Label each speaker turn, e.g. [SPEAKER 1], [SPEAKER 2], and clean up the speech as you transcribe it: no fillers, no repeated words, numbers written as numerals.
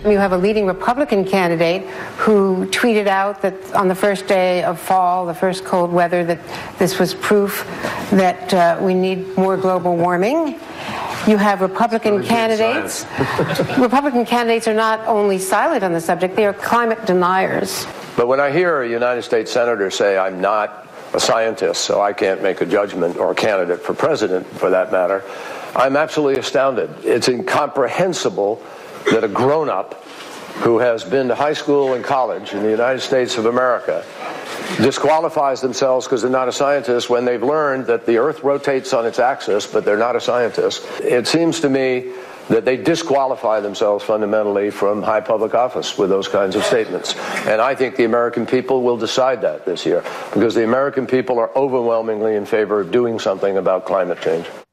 [SPEAKER 1] You have a leading Republican candidate who tweeted out that on the first day of fall, the first cold weather, that this was proof that we need more global warming. You have Republican candidates. Republican candidates are not only silent on the subject, they are climate deniers.
[SPEAKER 2] But when I hear a United States senator say, I'm not a scientist, so I can't make a judgment, or a candidate for president for that matter, I'm absolutely astounded. It's incomprehensible that a grown-up who has been to high school and college in the United States of America disqualifies themselves because they're not a scientist when they've learned that the Earth rotates on its axis, but they're not a scientist. It seems to me that they disqualify themselves fundamentally from high public office with those kinds of statements. And I think the American people will decide that this year, because the American people are overwhelmingly in favor of doing something about climate change.